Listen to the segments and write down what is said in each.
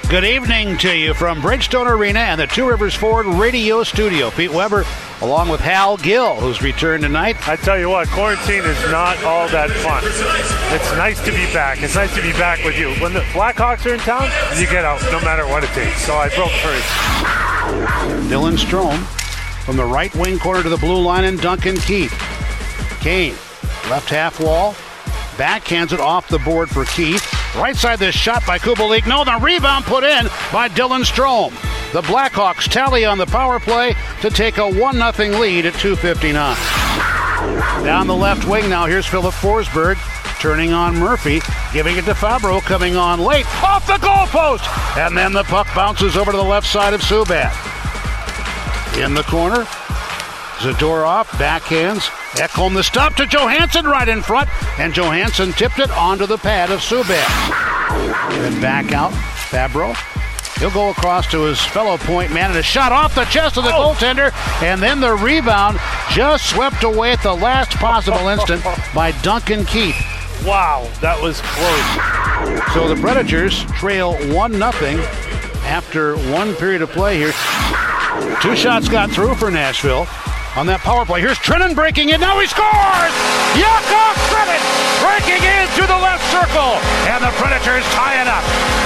Good evening to you from Bridgestone Arena and the Two Rivers Ford Radio Studio. Pete Weber along with Hal Gill, who's returned tonight. I tell you what, quarantine is not all that fun. It's nice to be back. It's nice to be back with you. When the Blackhawks are in town, you get out no matter what it takes. So I broke first. Dylan Strome from the right wing corner to the blue line, and Duncan Keith. Kane, left half wall, backhands it off the board for Keith. Right side, this shot by Kubalik. No, the rebound put in by Dylan Strome. The Blackhawks tally on the power play to take a 1-0 lead at 2:59. Down the left wing now, here's Philip Forsberg turning on Murphy, giving it to Fabro, coming on late, off the goalpost! And then the puck bounces over to the left side of Subban. In the corner, Zadorov backhands. Ekholm the stop to Johansson right in front, and Johansson tipped it onto the pad of Subban. Then back out, Fabro. He'll go across to his fellow point man, and a shot off the chest of the goaltender, and then the rebound just swept away at the last possible instant by Duncan Keith. Wow, that was close. So the Predators trail 1-0 after one period of play here. Two shots got through for Nashville on that power play. Here's Trennan breaking in. Now he scores! Yakov Trenin breaking into the left circle, and the Predators tie it up.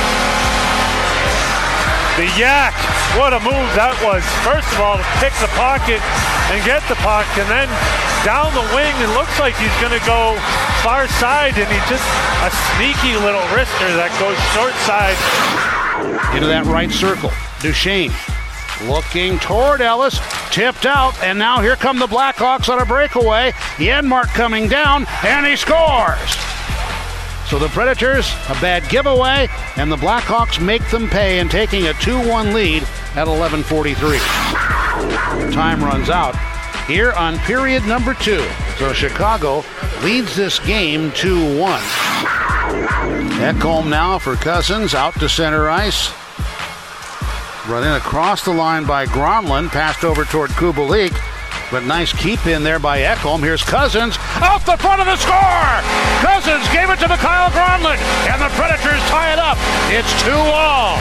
The Yak, what a move that was. First of all, to pick the pocket and get the puck, and then down the wing, it looks like he's going to go far side, and he just a sneaky little wrister that goes short side. Into that right circle, Duchesne looking toward Ellis, tipped out, and now here come the Blackhawks on a breakaway. Janmark coming down, and he scores. So the Predators, a bad giveaway, and the Blackhawks make them pay in taking a 2-1 lead at 11:43. Time runs out here on period number 2. So Chicago leads this game 2-1. Ekholm now for Cousins, out to center ice. Run in across the line by Granlund, passed over toward Kubalik, but nice keep in there by Ekholm. Here's Cousins, out the front of the score! Cousins gave it to Mikael Granlund, and the Predators tie it up. It's 2-all.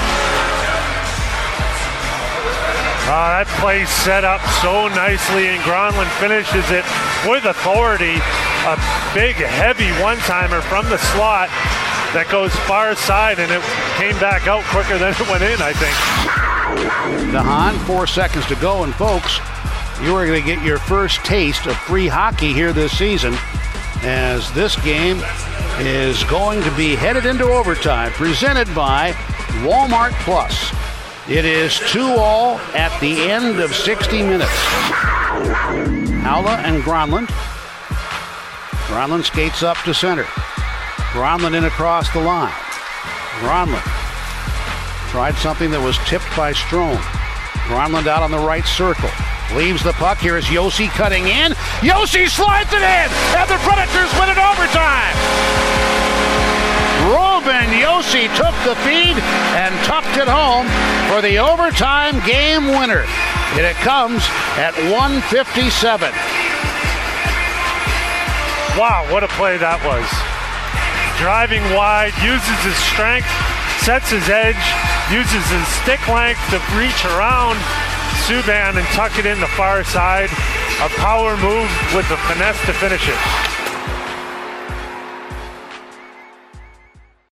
That play set up so nicely, and Granlund finishes it with authority. A big, heavy one-timer from the slot that goes far side, and it came back out quicker than it went in, I think. DeHaan, 4 seconds to go, and folks, you are going to get your first taste of free hockey here this season, as this game is going to be headed into overtime, presented by Walmart Plus. It is 2-all at the end of 60 minutes. Haula and Granlund. Granlund skates up to center. Granlund in across the line. Granlund tried something that was tipped by Strome. Granlund out on the right circle. Leaves the puck. Here is Josi cutting in. Josi slides it in, and the Predators win it overtime. Roman Josi took the feed and tucked it home for the overtime game winner. And it comes at 1:57. Wow, what a play that was. Driving wide, uses his strength, sets his edge, uses his stick length to reach around Subban and tuck it in the far side. A power move with the finesse to finish it.